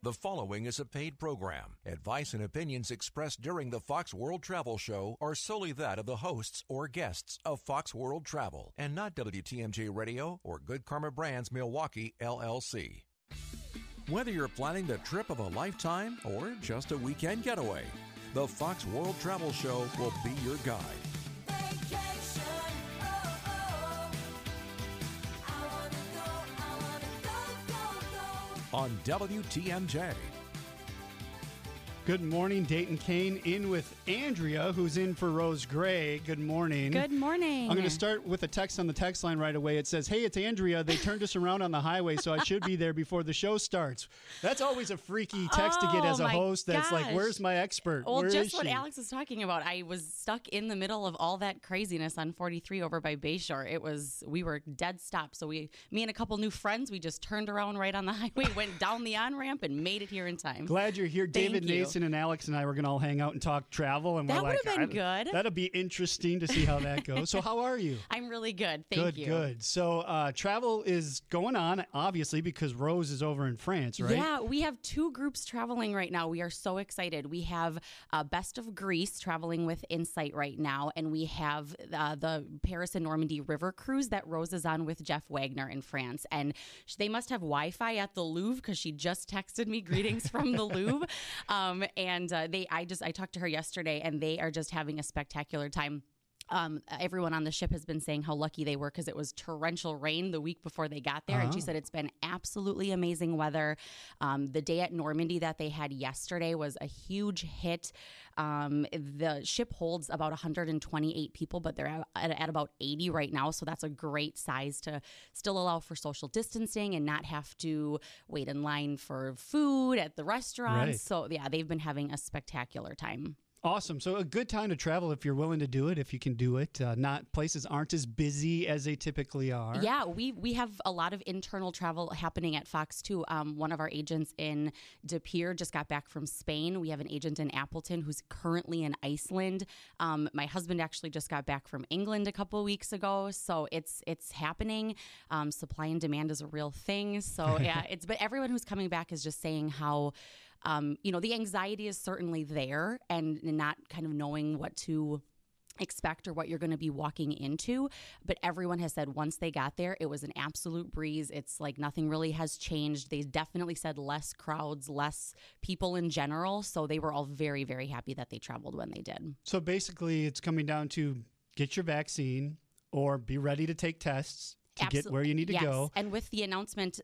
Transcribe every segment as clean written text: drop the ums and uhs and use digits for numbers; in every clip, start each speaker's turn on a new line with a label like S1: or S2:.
S1: The following is a paid program. Advice and opinions expressed during the Fox World Travel Show are solely that of the hosts or guests of Fox World Travel and not WTMJ Radio or Good Karma Brands Milwaukee, LLC. Whether you're planning the trip of a lifetime or just a weekend getaway, the Fox World Travel Show will be your guide. On WTMJ.
S2: Good morning, Dayton Kane in with Andrea, who's in for Rose Gray. Good morning.
S3: Good morning.
S2: I'm going to start with a text on the text line right away. It says, hey, it's Andrea. They turned us around on the highway, so I should be there before the show starts. That's always a freaky text to get as a host. That's like, where's my expert?
S3: Well,
S2: Where
S3: just
S2: is
S3: what
S2: she?
S3: Alex was talking about. I was stuck in the middle of all that craziness on 43 over by Bayshore. We were dead stop. So me and a couple new friends, we just turned around right on the highway, went down the on-ramp and made it here in time.
S2: Glad you're here. David
S3: you.
S2: Nason and Alex and I were going to all hang out and talk travel. And
S3: That
S2: we're like,
S3: would have been good.
S2: That'll be interesting to see how that goes. So how are you?
S3: I'm really good. Thank you.
S2: Good. So travel is going on, obviously, because Rose is over in France, right?
S3: Yeah, we have two groups traveling right now. We are so excited. We have Best of Greece traveling with Insight right now, and we have the Paris and Normandy River Cruise that Rose is on with Jeff Wagner in France. And they must have Wi-Fi at the Louvre because she just texted me greetings from the Louvre. I talked to her yesterday, and they are just having a spectacular time. Everyone on the ship has been saying how lucky they were because it was torrential rain the week before they got there. And she said it's been absolutely amazing weather. The day at Normandy that they had yesterday was a huge hit. The ship holds about 128 people, but they're at about 80 right now. So that's a great size to still allow for social distancing and not have to wait in line for food at the restaurants.
S2: Right.
S3: So yeah, they've been having a spectacular time.
S2: Awesome. So a good time to travel if you're willing to do it, if you can do it. Places aren't as busy as they typically are.
S3: Yeah, we have a lot of internal travel happening at Fox too. One of our agents in De Pere just got back from Spain. We have an agent in Appleton who's currently in Iceland. My husband actually just got back from England a couple of weeks ago. So it's happening. Supply and demand is a real thing. So yeah, but everyone who's coming back is just saying how the anxiety is certainly there and not kind of knowing what to expect or what you're going to be walking into. But everyone has said once they got there, it was an absolute breeze. It's like nothing really has changed. They definitely said less crowds, less people in general. So they were all very, very happy that they traveled when they did.
S2: So basically it's coming down to get your vaccine or be ready to take tests to get where you need to go.
S3: And with the announcement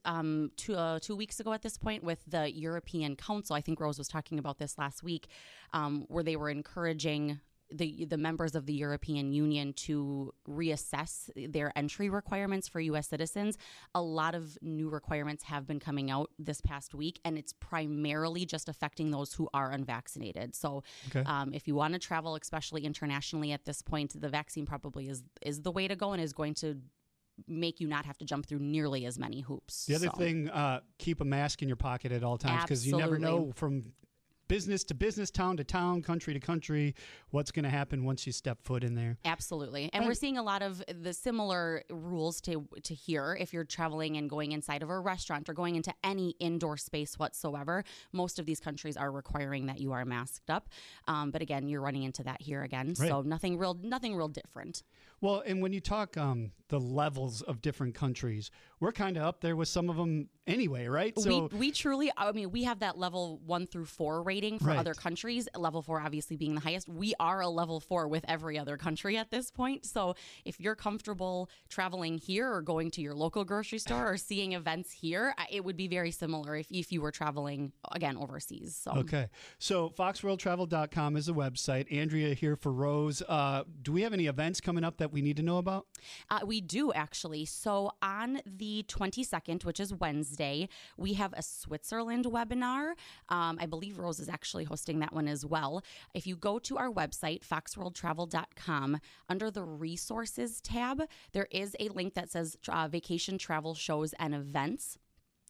S3: 2 weeks ago at this point with the European Council, I think Rose was talking about this last week, where they were encouraging the members of the European Union to reassess their entry requirements for U.S. citizens. A lot of new requirements have been coming out this past week, and it's primarily just affecting those who are unvaccinated. So if you want to travel, especially internationally at this point, the vaccine probably is the way to go and is going to make you not have to jump through nearly as many hoops.
S2: The other thing, keep a mask in your pocket at all times because you never know from business to business, town to town, country to country, what's going to happen once you step foot in there.
S3: Absolutely. And we're seeing a lot of the similar rules to here. If you're traveling and going inside of a restaurant or going into any indoor space whatsoever, most of these countries are requiring that you are masked up. But again, you're running into that here again.
S2: Right.
S3: So nothing real different.
S2: Well, and when you talk the levels of different countries, we're kind of up there with some of them anyway, right?
S3: So we truly, we have that level 1 through 4 rating for other countries. Level 4 obviously being the highest. We are a level 4 with every other country at this point. So if you're comfortable traveling here or going to your local grocery store or seeing events here, it would be very similar if you were traveling, again, overseas. So.
S2: Okay. So foxworldtravel.com is the website. Andrea here for Rose. Do we have any events coming up that we need to know about?
S3: We do, actually. So on the 22nd, which is Wednesday, we have a Switzerland webinar. I believe Rose is actually hosting that one as well. If you go to our website, foxworldtravel.com, under the resources tab, there is a link that says vacation travel shows and events.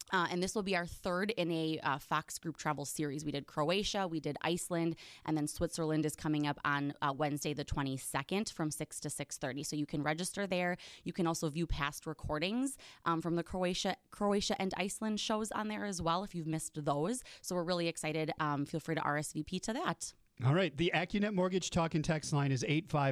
S3: And this will be our third in a Fox Group travel series. We did Croatia, we did Iceland, and then Switzerland is coming up on Wednesday the 22nd from 6 to 6:30. So you can register there. You can also view past recordings from the Croatia and Iceland shows on there as well if you've missed those. So we're really excited. Feel free to RSVP to that.
S2: All right. The AccuNet Mortgage Talk and Text line is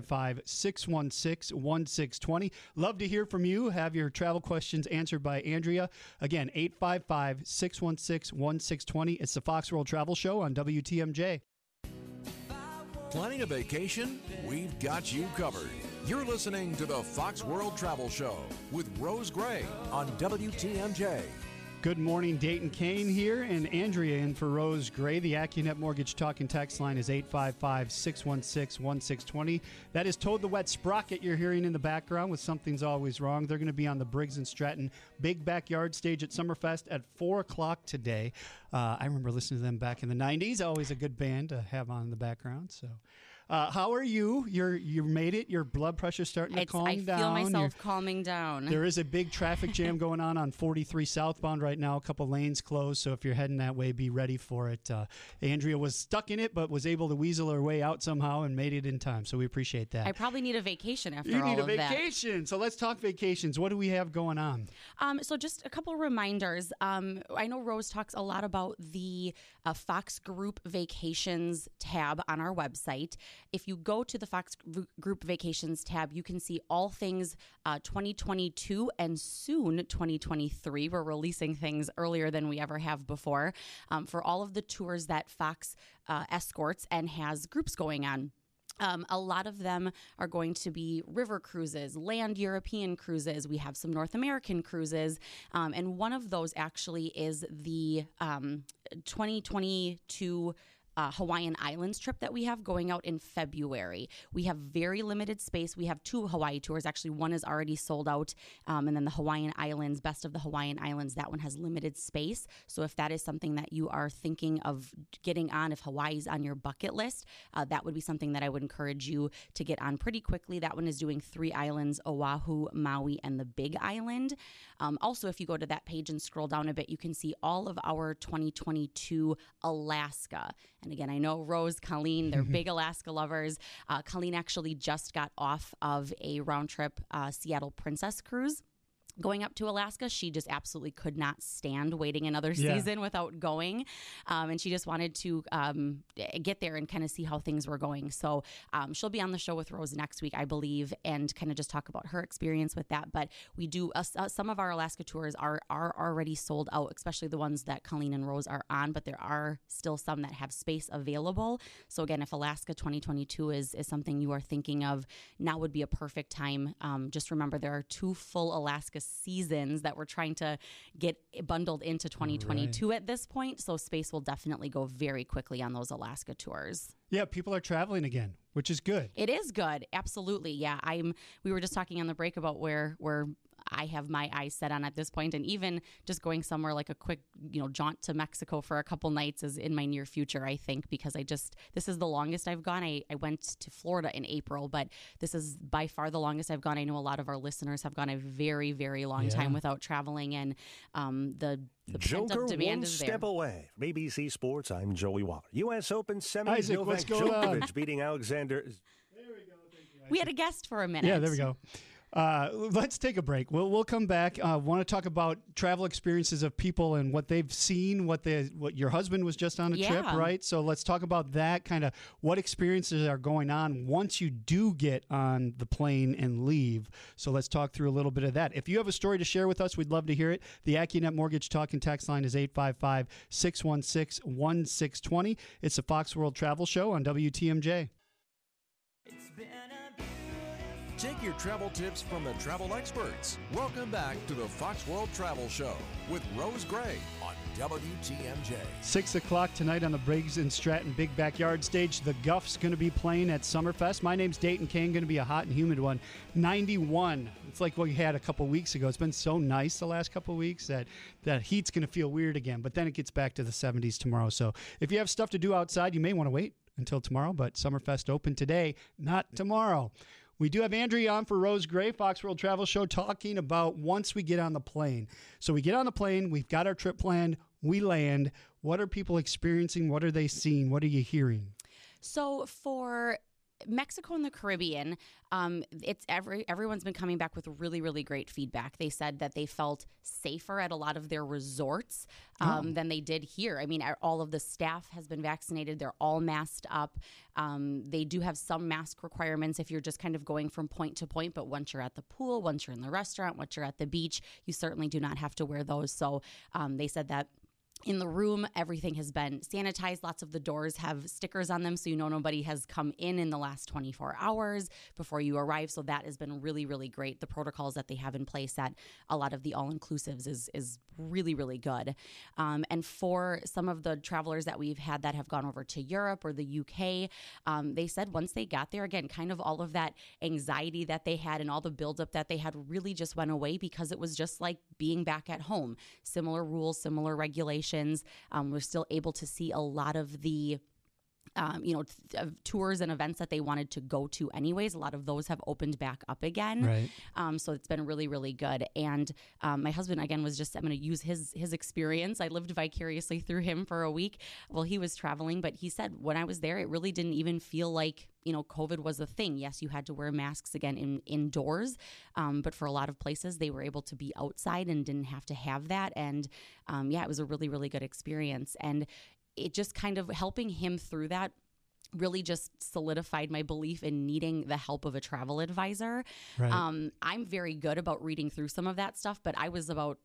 S2: 855-616-1620. Love to hear from you. Have your travel questions answered by Andrea. Again, 855-616-1620. It's the Fox World Travel Show on WTMJ.
S1: Planning a vacation? We've got you covered. You're listening to the Fox World Travel Show with Rose Gray on WTMJ.
S2: Good morning, Dayton Kane here, and Andrea in for Rose Gray. The AccuNet Mortgage Talk and Text line is 855-616-1620. That is Toad the Wet Sprocket you're hearing in the background with Something's Always Wrong. They're going to be on the Briggs & Stratton Big Backyard Stage at Summerfest at 4 o'clock today. I remember listening to them back in the 90s. Always a good band to have on in the background, so... how are you? You made it. Your blood pressure's starting to calm down.
S3: I feel myself calming down.
S2: There is a big traffic jam going on 43 southbound right now. A couple lanes closed, so if you're heading that way, be ready for it. Andrea was stuck in it, but was able to weasel her way out somehow and made it in time, so we appreciate that.
S3: I probably need a vacation after
S2: all of that.
S3: You
S2: need a vacation, so let's talk vacations. What do we have going on?
S3: So just a couple reminders. I know Rose talks a lot about the Fox Group Vacations tab on our website. If you go to the Fox Group Vacations tab, you can see all things 2022 and soon 2023. We're releasing things earlier than we ever have before for all of the tours that Fox escorts and has groups going on. A lot of them are going to be river cruises, land European cruises. We have some North American cruises. And one of those actually is the 2022 Hawaiian Islands trip that we have going out in February. We have very limited space. We have 2 Hawaii tours. Actually, one is already sold out. And then the Hawaiian Islands, Best of the Hawaiian Islands, that one has limited space. So if that is something that you are thinking of getting on, if Hawaii's on your bucket list, that would be something that I would encourage you to get on pretty quickly. That one is doing 3 islands, Oahu, Maui, and the Big Island. Also, if you go to that page and scroll down a bit, you can see all of our 2022 Alaska. And again, I know Rose, Colleen, they're big Alaska lovers. Colleen actually just got off of a round trip Seattle Princess cruise. Going up to Alaska, she just absolutely could not stand waiting another season without going. And she just wanted to get there and kind of see how things were going. So she'll be on the show with Rose next week, I believe, and kind of just talk about her experience with that. But we do, some of our Alaska tours are already sold out, especially the ones that Colleen and Rose are on, but there are still some that have space available. So again, if Alaska 2022 is something you are thinking of, now would be a perfect time. Just remember, there are 2 full Alaska seasons that we're trying to get bundled into 2022 at this point. So space will definitely go very quickly on those Alaska tours.
S2: Yeah, people are traveling again, which is good.
S3: It is good. Absolutely. Yeah. We were just talking on the break about where I have my eyes set on at this point, and even just going somewhere like a quick, jaunt to Mexico for a couple nights is in my near future, I think, because this is the longest I've gone. I went to Florida in April, but this is by far the longest I've gone. I know a lot of our listeners have gone a very, very long time without traveling, and the
S4: Joker
S3: demand
S4: one
S3: is
S4: step
S3: there.
S4: away. From ABC Sports, I'm Joey Waller. U.S. Open semis,
S2: Isaac,
S4: Novak
S2: what's going on?
S4: Djokovic beating Alexander.
S2: There we go. Thank you, Isaac.
S3: We had a guest for a minute.
S2: Yeah, there we go. Let's take a break. We'll come back. Want to talk about travel experiences of people and what they've seen, what your husband was just on a trip, right? So let's talk about that, kind of what experiences are going on once you do get on the plane and leave. So let's talk through a little bit of that. If you have a story to share with us, we'd love to hear it. The AccuNet Mortgage Talk and Text line is 855-616-1620. It's the Fox World Travel Show on WTMJ.
S1: Take your travel tips from the travel experts. Welcome back to the Fox World Travel Show with Rose Gray on WTMJ.
S2: 6 o'clock tonight on the Briggs & Stratton Big Backyard Stage. The Guff's going to be playing at Summerfest. My name's Dayton Kane, going to be a hot and humid one. 91. It's like what we had a couple weeks ago. It's been so nice the last couple weeks that heat's going to feel weird again. But then it gets back to the 70s tomorrow. So if you have stuff to do outside, you may want to wait until tomorrow. But Summerfest open today, not tomorrow. We do have Andrea on for Rose Gray, Fox World Travel Show, talking about once we get on the plane. So we get on the plane, we've got our trip planned, we land. What are people experiencing? What are they seeing? What are you hearing?
S3: So for Mexico and the Caribbean, everyone's been coming back with really, really great feedback. They said that they felt safer at a lot of their resorts than they did here. I mean, all of the staff has been vaccinated. They're all masked up. They do have some mask requirements if you're just kind of going from point to point, but once you're at the pool, once you're in the restaurant, once you're at the beach, you certainly do not have to wear those. So they said that in the room, everything has been sanitized. Lots of the doors have stickers on them, so you know nobody has come in the last 24 hours before you arrive. So that has been really, really great. The protocols that they have in place at a lot of the all-inclusives is really, really good. And for some of the travelers that we've had that have gone over to Europe or the UK, they said once they got there, again, kind of all of that anxiety that they had and all the buildup that they had really just went away because it was just like being back at home. Similar rules, similar regulations. We're still able to see a lot of the tours and events that they wanted to go to anyways. A lot of those have opened back up again.
S2: Right.
S3: So it's been really, really good. And my husband, again, was just, I'm going to use his experience. I lived vicariously through him for a week while he was traveling. But he said when I was there, it really didn't even feel like, COVID was a thing. Yes, you had to wear masks again indoors. But for a lot of places, they were able to be outside and didn't have to have that. And it was a really, really good experience. And it just kind of helping him through that really just solidified my belief in needing the help of a travel advisor.
S2: Right.
S3: I'm very good about reading through some of that stuff, but I was about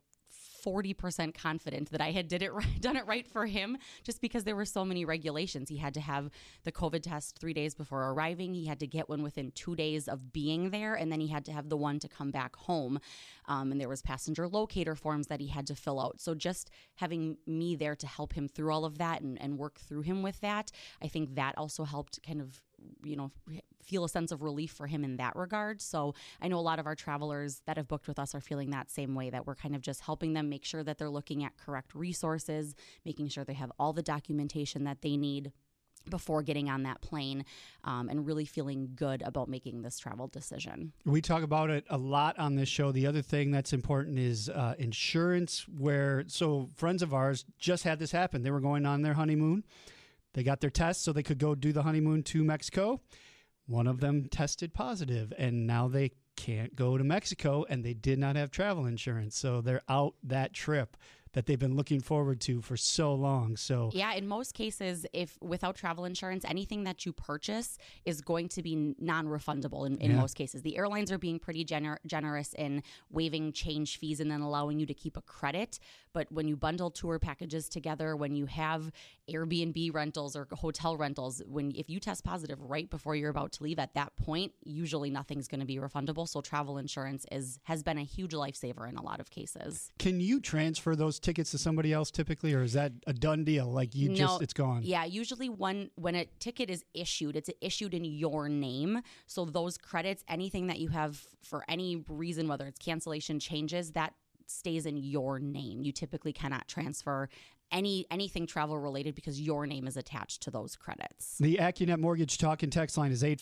S3: 40% confident that I had done it right for him just because there were so many regulations. He had to have the COVID test 3 days before arriving. He had to get one within 2 days of being there. And then he had to have the one to come back home. And there was passenger locator forms that he had to fill out. So just having me there to help him through all of that and work through him with that, I think that also helped kind of feel a sense of relief for him in that regard. So I know a lot of our travelers that have booked with us are feeling that same way, that we're kind of just helping them make sure that they're looking at correct resources, making sure they have all the documentation that they need before getting on that plane, and really feeling good about making this travel decision.
S2: We talk about it a lot on this show. The other thing that's important is insurance, so friends of ours just had this happen. They were going on their honeymoon. They got their test so they could go do the honeymoon to Mexico. One of them tested positive, and now they can't go to Mexico, and they did not have travel insurance. So they're out that trip that they've been looking forward to for so long. So
S3: yeah, in most cases, if without travel insurance, anything that you purchase is going to be non-refundable in most cases. The airlines are being pretty generous in waiving change fees and then allowing you to keep a credit. But when you bundle tour packages together, when you have Airbnb rentals or hotel rentals, if you test positive right before you're about to leave, at that point, usually nothing's going to be refundable. So travel insurance has been a huge lifesaver in a lot of cases.
S2: Can you transfer those tickets to somebody else typically, or is that a done deal? Like it's gone?
S3: Yeah, usually when a ticket is issued, it's issued in your name. So those credits, anything that you have for any reason, whether it's cancellation, changes, that stays in your name. You typically cannot transfer anything travel related because your name is attached to those credits.
S2: The AccuNet Mortgage Talk and Text line is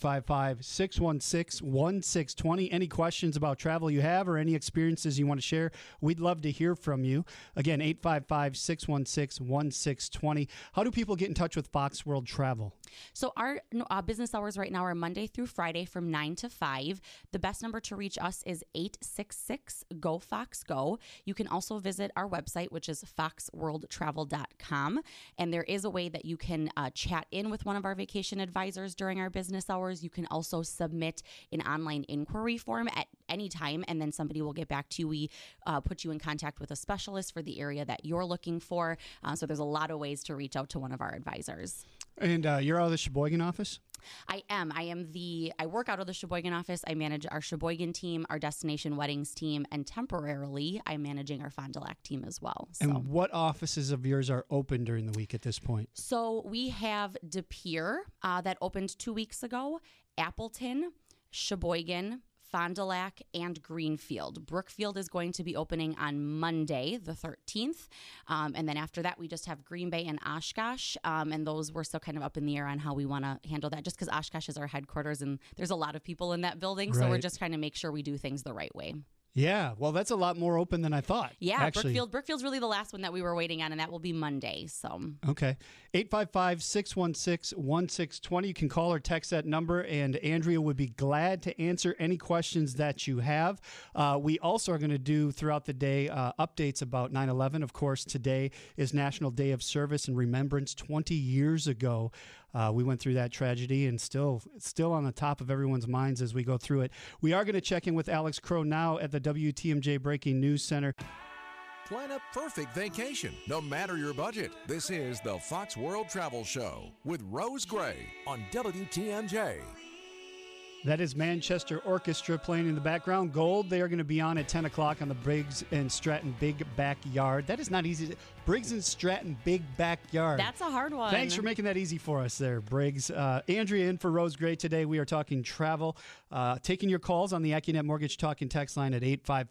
S2: 855-616-1620. Any questions about travel you have or any experiences you want to share, we'd love to hear from you. Again, 855-616-1620. How do people get in touch with Fox World Travel?
S3: So our business hours right now are Monday through Friday from 9 to 5. The best number to reach us is 866-GO-FOX-GO. You can also visit our website, which is foxworldtravel.com. And there is a way that you can chat in with one of our vacation advisors during our business hours. You can also submit an online inquiry form at any time, and then somebody will get back to you. We put you in contact with a specialist for the area that you're looking for. So there's a lot of ways to reach out to one of our advisors.
S2: And you're out of the Sheboygan office?
S3: I am. I work out of the Sheboygan office. I manage our Sheboygan team, our destination weddings team, and temporarily I'm managing our Fond du Lac team as well. So.
S2: And what offices of yours are open during the week at this point?
S3: So we have De Pere that opened 2 weeks ago, Appleton, Sheboygan, Fond du Lac, and Greenfield. Brookfield is going to be opening on Monday, the 13th. And then after that, we just have Green Bay and Oshkosh. And those we're still kind of up in the air on how we want to handle that, just because Oshkosh is our headquarters and there's a lot of people in that building. So we're just trying to make sure we do things the right way.
S2: Yeah, well, that's a lot more open than I thought.
S3: Yeah, actually. Brookfield's really the last one that we were waiting on, and that will be Monday. So
S2: okay, 855-616-1620. You can call or text that number, and Andrea would be glad to answer any questions that you have. We also are going to do throughout the day updates about 9/11. Of course, today is National Day of Service and Remembrance. 20 years ago, we went through that tragedy, and still on the top of everyone's minds as we go through it. We are going to check in with Alex Crow now at the WTMJ Breaking News Center.
S1: Plan a perfect vacation, no matter your budget. This is the Fox World Travel Show with Rose Gray on WTMJ.
S2: That is Manchester Orchestra playing in the background. Gold, they are going to be on at 10 o'clock on the Briggs and Stratton Big Backyard. That is not easy. Briggs and Stratton Big Backyard.
S3: That's a hard one.
S2: Thanks for making that easy for us there, Briggs. Andrea in for Rose Gray today. We are talking travel. Taking your calls on the AccuNet Mortgage Talk and Text line at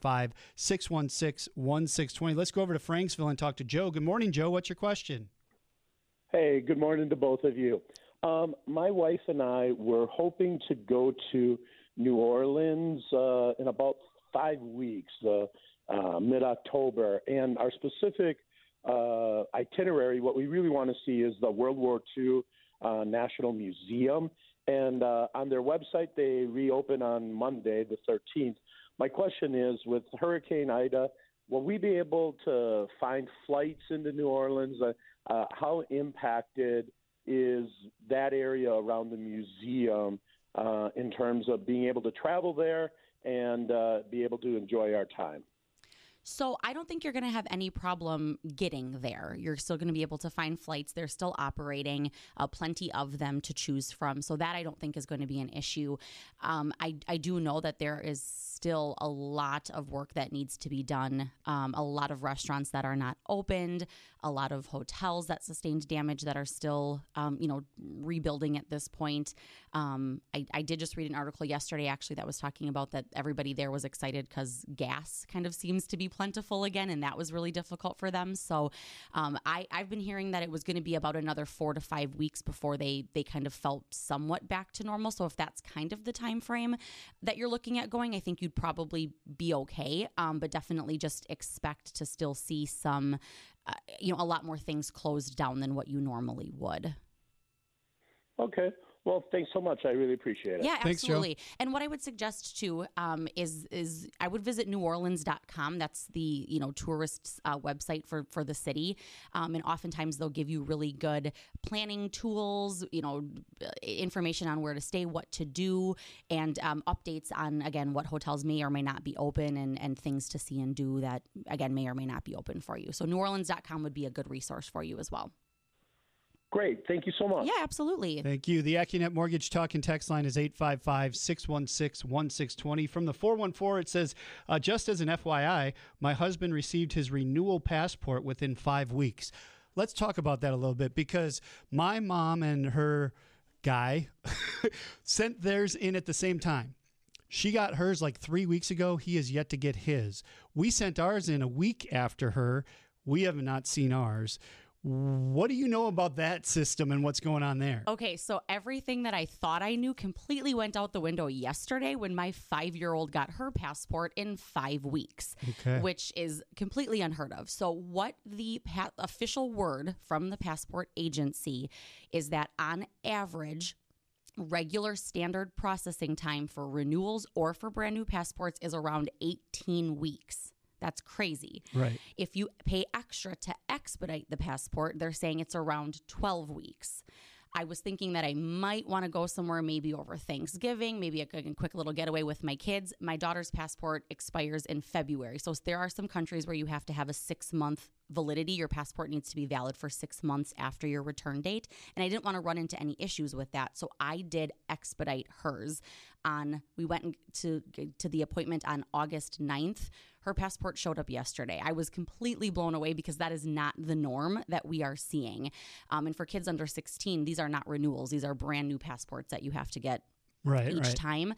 S2: 855-616-1620. Let's go over to Franksville and talk to Joe. Good morning, Joe. What's your question?
S5: Hey, good morning to both of you. My wife and I were hoping to go to New Orleans in about 5 weeks, mid-October. And our specific itinerary, what we really want to see is the World War II National Museum. And on their website, they reopen on Monday, the 13th. My question is, with Hurricane Ida, will we be able to find flights into New Orleans? How impacted is that area around the museum in terms of being able to travel there and be able to enjoy our time?
S3: So I don't think you're going to have any problem getting there. You're still going to be able to find flights. They're still operating, plenty of them to choose from. So that I don't think is going to be an issue. I do know that there is still a lot of work that needs to be done. A lot of restaurants that are not opened, a lot of hotels that sustained damage that are still, rebuilding at this point. I did just read an article yesterday, actually, that was talking about that everybody there was excited because gas kind of seems to be plentiful again, and that was really difficult for them. So I've been hearing that it was going to be about another 4 to 5 weeks before they kind of felt somewhat back to normal. So if that's kind of the time frame that you're looking at going, I think you'd probably be okay, but definitely just expect to still see some, a lot more things closed down than what you normally would.
S5: Okay. Well, thanks so much. I really appreciate it.
S3: Yeah,
S2: Thanks,
S3: absolutely.
S2: Joe.
S3: And what I would suggest too is I would visit neworleans.com. That's the tourists website for the city, and oftentimes they'll give you really good planning tools, information on where to stay, what to do, and updates on again what hotels may or may not be open and things to see and do that again may or may not be open for you. So neworleans.com would be a good resource for you as well.
S5: Great. Thank you so much.
S3: Yeah, absolutely.
S2: Thank you. The AccuNet Mortgage Talk and Text line is 855-616-1620. From the 414, it says, just as an FYI, my husband received his renewal passport within 5 weeks. Let's talk about that a little bit because my mom and her guy sent theirs in at the same time. She got hers like 3 weeks ago. He has yet to get his. We sent ours in a week after her. We have not seen ours. What do you know about that system and what's going on there?
S3: Okay, so everything that I thought I knew completely went out the window yesterday when my 5-year-old got her passport in 5 weeks, which is completely unheard of. So what the official word from the passport agency is that on average, regular standard processing time for renewals or for brand new passports is around 18 weeks. That's crazy.
S2: Right.
S3: If you pay extra to expedite the passport, they're saying it's around 12 weeks. I was thinking that I might want to go somewhere maybe over Thanksgiving, maybe a quick little getaway with my kids. My daughter's passport expires in February. So there are some countries where you have to have a 6-month validity. Your passport needs to be valid for 6 months after your return date. And I didn't want to run into any issues with that. So I did expedite hers. We went to the appointment on August 9th. Her passport showed up yesterday. I was completely blown away because that is not the norm that we are seeing. And for kids under 16, these are not renewals. These are brand new passports that you have to get each time.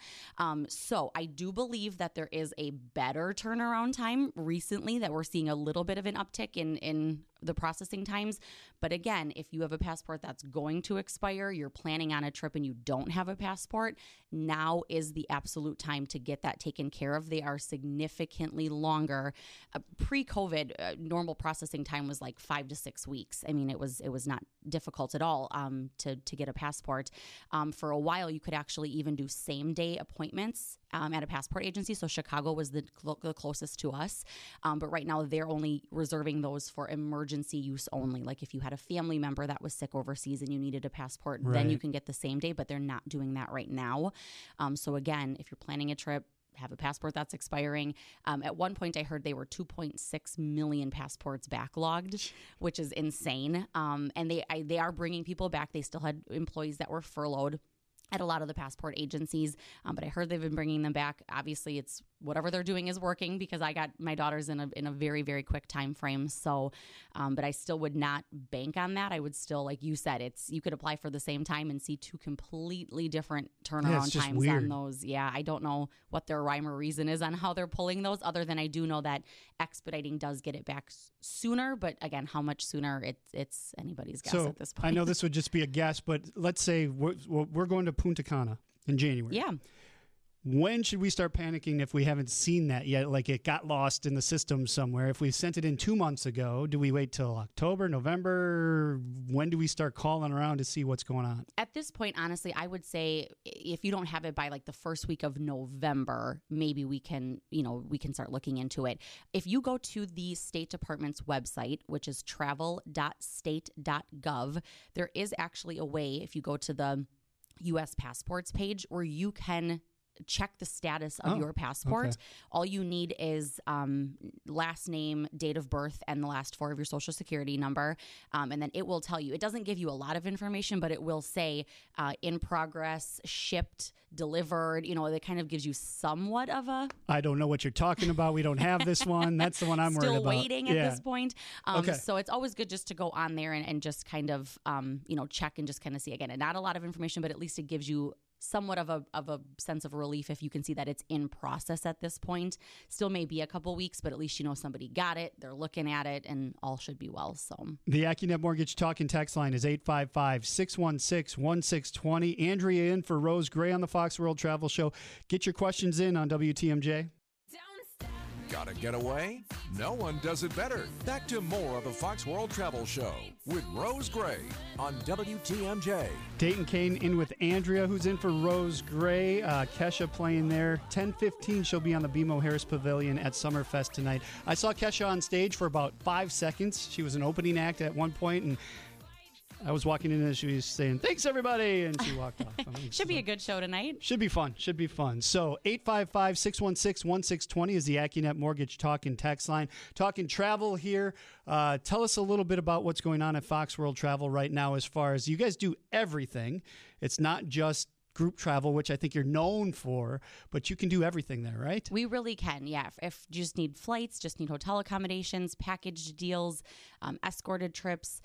S3: So I do believe that there is a better turnaround time recently, that we're seeing a little bit of an uptick in the processing times. But again, if you have a passport that's going to expire, you're planning on a trip and you don't have a passport, now is the absolute time to get that taken care of. They are significantly longer. Pre-COVID, normal processing time was like 5 to 6 weeks. I mean, it was not difficult at all to get a passport. For a while, you could actually even do same-day appointments at a passport agency. So Chicago was the closest to us. But right now, they're only reserving those for emergency use only. Like if you had a family member that was sick overseas and you needed a passport, then you can get the same day, but they're not doing that right now. So again, if you're planning a trip, have a passport that's expiring. At one point, I heard they were 2.6 million passports backlogged, which is insane. And they are bringing people back. They still had employees that were furloughed at a lot of the passport agencies, but I heard they've been bringing them back. Obviously, it's whatever they're doing is working, because I got my daughters in a very, very quick time frame. So, but I still would not bank on that. I would still, like you said, you could apply for the same time and see two completely different turnaround times on those. Yeah, I don't know what their rhyme or reason is on how they're pulling those, other than I do know that expediting does get it back sooner. But again, how much sooner, it's anybody's guess at this point.
S2: I know this would just be a guess, but let's say we're going to Punta Cana in January.
S3: Yeah.
S2: When should we start panicking if we haven't seen that yet? Like it got lost in the system somewhere. If we sent it in 2 months ago, do we wait till October, November? When do we start calling around to see what's going on?
S3: At this point, honestly, I would say if you don't have it by like the first week of November, maybe we can start looking into it. If you go to the State Department's website, which is travel.state.gov, there is actually a way, if you go to the U.S. passports page, where you can check the status of your passport. Okay. All you need is last name, date of birth, and the last 4 of your social security number. And then it will tell you. It doesn't give you a lot of information, but it will say in progress, shipped, delivered. It kind of gives you somewhat of a...
S2: I don't know what you're talking about. We don't have this one. That's the one I'm worried about.
S3: Still waiting at this point. Okay. So it's always good just to go on there and just kind of, check and just kind of see. Again, not a lot of information, but at least it gives you somewhat of a sense of relief if you can see that it's in process at this point. Still may be a couple weeks, but at least somebody got it, they're looking at it, and all should be well. So
S2: the AccuNet Mortgage Talk and Text line is 855-616-1620. Andrea in for Rose Gray on the Fox World Travel Show. Get your questions in on WTMJ.
S1: Got a getaway? No one does it better. Back to more of the Fox World Travel Show with Rose Gray on WTMJ.
S2: Dayton Kane in with Andrea, who's in for Rose Gray. Kesha playing there. 10:15, she'll be on the BMO Harris Pavilion at Summerfest tonight. I saw Kesha on stage for about 5 seconds. She was an opening act at one point, and I was walking in and she was saying, "Thanks, everybody," and she walked off.
S3: Should be a good show tonight.
S2: Should be fun. So 855-616-1620 is the AccuNet Mortgage Talk and Text line. Talking travel here. Tell us a little bit about what's going on at Fox World Travel right now, as far as you guys do everything. It's not just group travel, which I think you're known for, but you can do everything there, right?
S3: We really can, yeah. If you just need flights, just need hotel accommodations, packaged deals, escorted trips,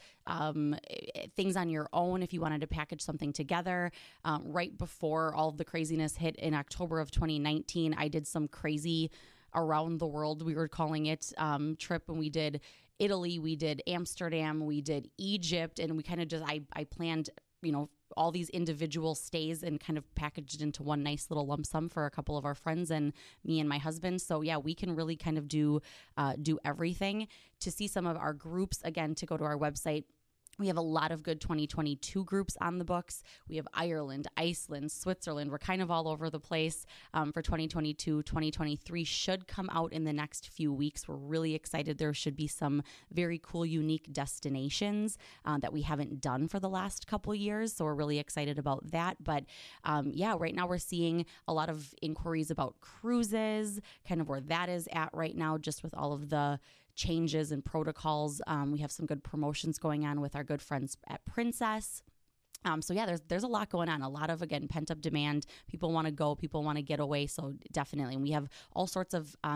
S3: things on your own if you wanted to package something together. Right before all of the craziness hit in October of 2019, I did some crazy around the world, we were calling it, trip, and we did Italy, we did Amsterdam, we did Egypt, and we kind of I planned, all these individual stays and kind of packaged into one nice little lump sum for a couple of our friends and me and my husband. So yeah, we can really kind of do everything. To see some of our groups, again, to go to our website, we have a lot of good 2022 groups on the books. We have Ireland, Iceland, Switzerland. We're kind of all over the place for 2022. 2023 should come out in the next few weeks. We're really excited. There should be some very cool, unique destinations that we haven't done for the last couple years. So we're really excited about that. But right now we're seeing a lot of inquiries about cruises, kind of where that is at right now, just with all of the changes and protocols. We have some good promotions going on with our good friends at Princess. There's a lot going on. A lot of, again, pent up demand. People want to go. People want to get away. So definitely, and we have all sorts of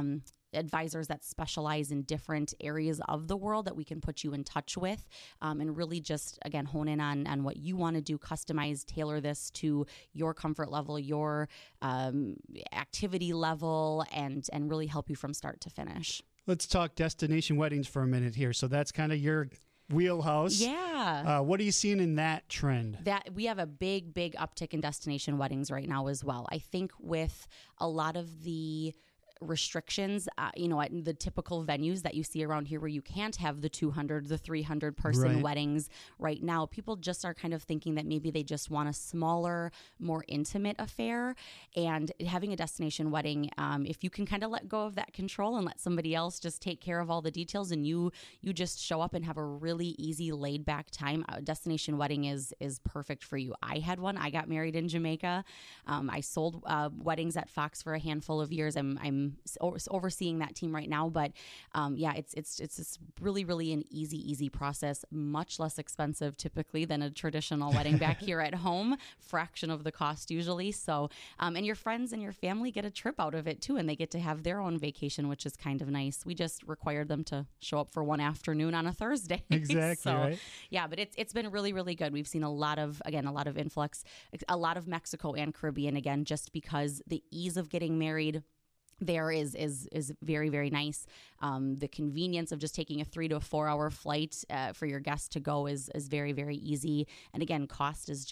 S3: advisors that specialize in different areas of the world that we can put you in touch with, and really just, again, hone in on what you want to do, customize, tailor this to your comfort level, your activity level, and really help you from start to finish.
S2: Let's talk destination weddings for a minute here. So that's kind of your wheelhouse.
S3: Yeah.
S2: What are you seeing in that trend?
S3: That we have a big uptick in destination weddings right now as well. I think with a lot of the restrictions, at the typical venues that you see around here where you can't have the 200, the 300 person weddings right now, people just are kind of thinking that maybe they just want a smaller, more intimate affair. And having a destination wedding, if you can kind of let go of that control and let somebody else just take care of all the details, and you just show up and have a really easy, laid back time, a destination wedding is perfect for you. I had one. I got married in Jamaica. I sold weddings at Fox for a handful of years. I'm overseeing that team right now, but it's just really an easy process, much less expensive typically than a traditional wedding back here at home, fraction of the cost usually. So and your friends and your family get a trip out of it too, and they get to have their own vacation, which is kind of nice. We just required them to show up for one afternoon on a Thursday.
S2: Exactly.
S3: So,
S2: right.
S3: Yeah, but it's been really good. We've seen a lot of influx, a lot of Mexico and Caribbean, again, just because the ease of getting married there is very nice. The convenience of just taking a 3 to 4 hour flight for your guests to go is very easy. And again, cost is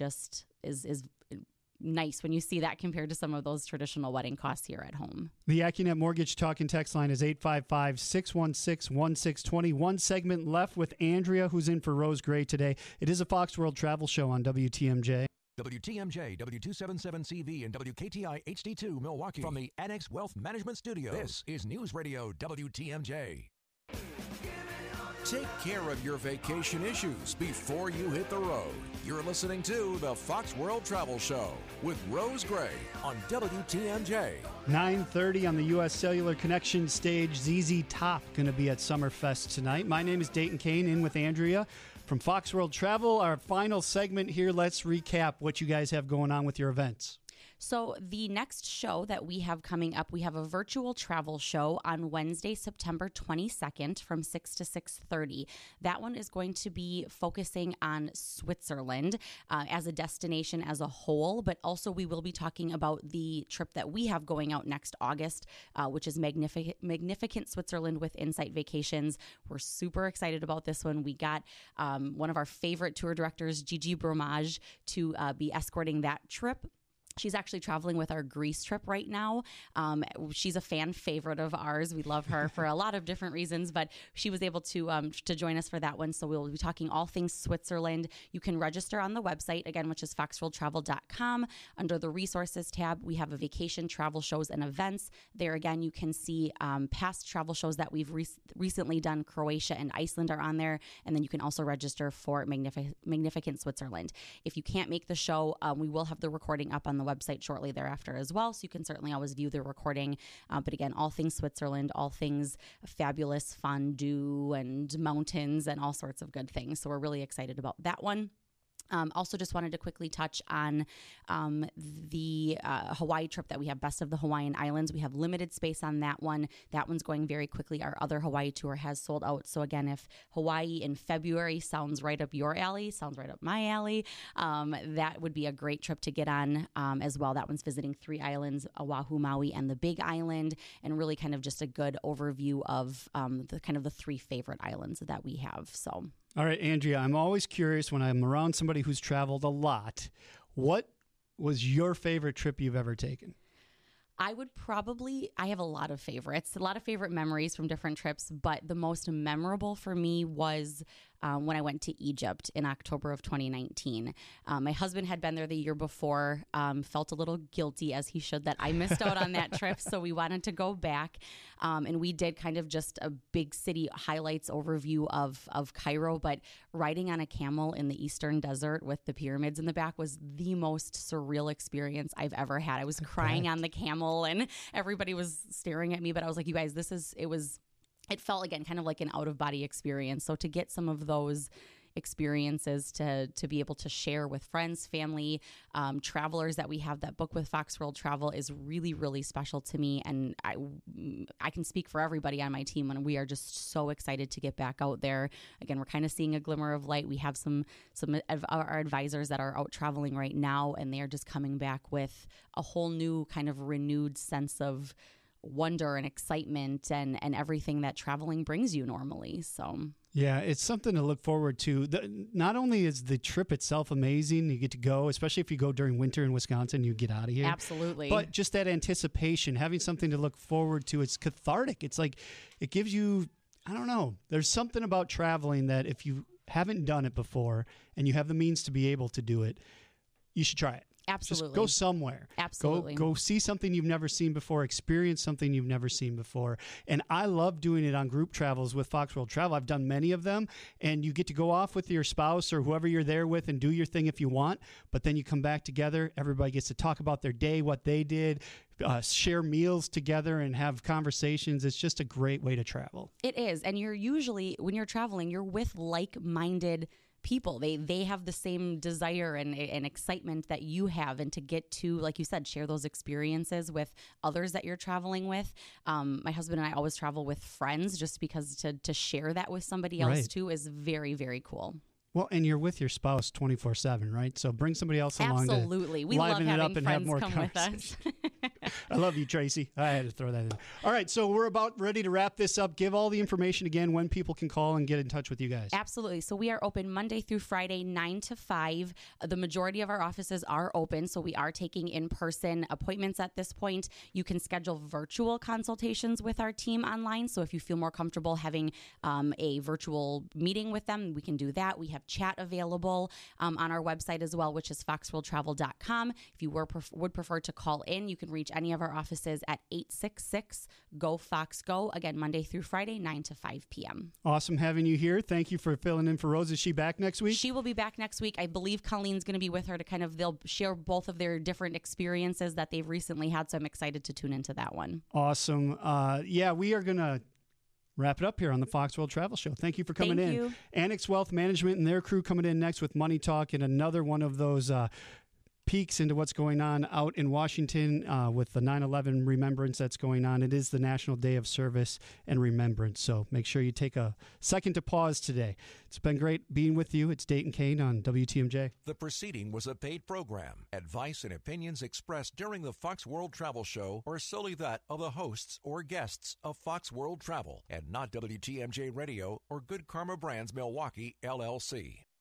S3: nice when you see that compared to some of those traditional wedding costs here at home.
S2: The AccuNet Mortgage Talk and Text line is 855-616-1620. One segment left with Andrea, who's in for Rose Gray today. It is a Fox World Travel Show on WTMJ.
S1: WTMJ, W277CV, and WKTI HD2 Milwaukee. From the Annex Wealth Management Studio, this is News Radio WTMJ. Take care of your vacation issues before you hit the road. You're listening to the Fox World Travel Show with Rose Gray on WTMJ.
S2: 9:30 on the U.S. Cellular Connection stage. ZZ Top going to be at Summerfest tonight. My name is Dayton Kane, in with Andrea from Fox World Travel. Our final segment here, let's recap what you guys have going on with your events.
S3: So the next show that we have coming up, we have a virtual travel show on Wednesday, September 22nd from 6 to 6:30. That one is going to be focusing on Switzerland as a destination as a whole, but also we will be talking about the trip that we have going out next August, which is Magnificent Switzerland with Insight Vacations. We're super excited about this one. We got one of our favorite tour directors, Gigi Bromage, to be escorting that trip. She's actually traveling with our Greece trip right now. She's a fan favorite of ours. We love her for a lot of different reasons, but she was able to join us for that one. So we'll be talking all things Switzerland. You can register on the website, again, which is foxworldtravel.com. Under the resources tab, we have a vacation, travel shows, and events. There, again, you can see past travel shows that we've recently done. Croatia and Iceland are on there. And then you can also register for Magnificent Switzerland. If you can't make the show, we will have the recording up on the website shortly thereafter as well, so you can certainly always view the recording. But again, all things Switzerland, all things fabulous fondue and mountains and all sorts of good things. So we're really excited about that one. Also just wanted to quickly touch on the Hawaii trip that we have, Best of the Hawaiian Islands. We have limited space on that one. That one's going very quickly. Our other Hawaii tour has sold out. So again, if Hawaii in February sounds right up your alley, sounds right up my alley, that would be a great trip to get on as well. That one's visiting 3 islands, Oahu, Maui, and the Big Island, and really kind of just a good overview of the 3 favorite islands that we have. So.
S2: All right, Andrea, I'm always curious when I'm around somebody who's traveled a lot, what was your favorite trip you've ever taken?
S3: I have a lot of favorites, a lot of favorite memories from different trips, but the most memorable for me was when I went to Egypt in October of 2019. My husband had been there the year before, felt a little guilty, as he should, that I missed out on that trip, so we wanted to go back, and we did kind of just a big city highlights overview of Cairo, but riding on a camel in the Eastern Desert with the pyramids in the back was the most surreal experience I've ever had. I was crying on the camel, and everybody was staring at me, but I was like, you guys, it felt, again, kind of like an out-of-body experience. So to get some of those experiences to be able to share with friends, family, travelers that we have that book with Fox World Travel is really, really special to me. And I can speak for everybody on my team when we are just so excited to get back out there. Again, we're kind of seeing a glimmer of light. We have some of our advisors that are out traveling right now, and they are just coming back with a whole new kind of renewed sense of wonder and excitement and everything that traveling brings you normally. So
S2: yeah, it's something to look forward to. Not only is the trip itself amazing, you get to go, especially if you go during winter in Wisconsin, you get out of here.
S3: Absolutely.
S2: But just that anticipation, having something to look forward to, it's cathartic. It's like, it gives you, I don't know, there's something about traveling that if you haven't done it before and you have the means to be able to do it, you should try it.
S3: Absolutely.
S2: Just go somewhere.
S3: Absolutely.
S2: Go see something you've never seen before, experience something you've never seen before. And I love doing it on group travels with Fox World Travel. I've done many of them, and you get to go off with your spouse or whoever you're there with and do your thing if you want, but then you come back together. Everybody gets to talk about their day, what they did, share meals together and have conversations. It's just a great way to travel.
S3: It is. And you're usually, when you're traveling, you're with like-minded people. They have the same desire and excitement that you have, and to get to, like you said, share those experiences with others that you're traveling with. My husband and I always travel with friends, just because to share that with somebody else too is very, very cool.
S2: Well, and you're with your spouse 24/7, right? So bring somebody else along.
S3: Absolutely.
S2: To
S3: We love
S2: liven it
S3: having
S2: up and
S3: friends
S2: have more
S3: come with us.
S2: I love you, Tracy. I had to throw that in. All right, so we're about ready to wrap this up. Give all the information again when people can call and get in touch with you guys.
S3: Absolutely. So we are open Monday through Friday, 9 to 5. The majority of our offices are open, so we are taking in-person appointments at this point. You can schedule virtual consultations with our team online. So if you feel more comfortable having a virtual meeting with them, we can do that. We have chat available on our website as well, which is foxworldtravel.com. If you would prefer to call in, you can reach any of our offices at 866-GO-FOX-GO. Again, Monday through Friday, 9 to 5 p.m.
S2: Awesome having you here. Thank you for filling in for Rose. Is she back next week?
S3: She will be back next week. I believe Colleen's going to be with her to they'll share both of their different experiences that they've recently had. So I'm excited to tune into that one.
S2: Awesome. Yeah, we are going to wrap it up here on the Fox World Travel Show. Thank you for coming in.
S3: You.
S2: Annex Wealth Management and their crew coming in next with Money Talk and another one of those peeks into what's going on out in Washington with the 9/11 remembrance that's going on. It is the National Day of Service and Remembrance, so make sure you take a second to pause today. It's been great being with you. It's Dayton Kane on WTMJ.
S1: The proceeding was a paid program. Advice and opinions expressed during the Fox World Travel Show are solely that of the hosts or guests of Fox World Travel and not WTMJ Radio or Good Karma Brands Milwaukee, LLC.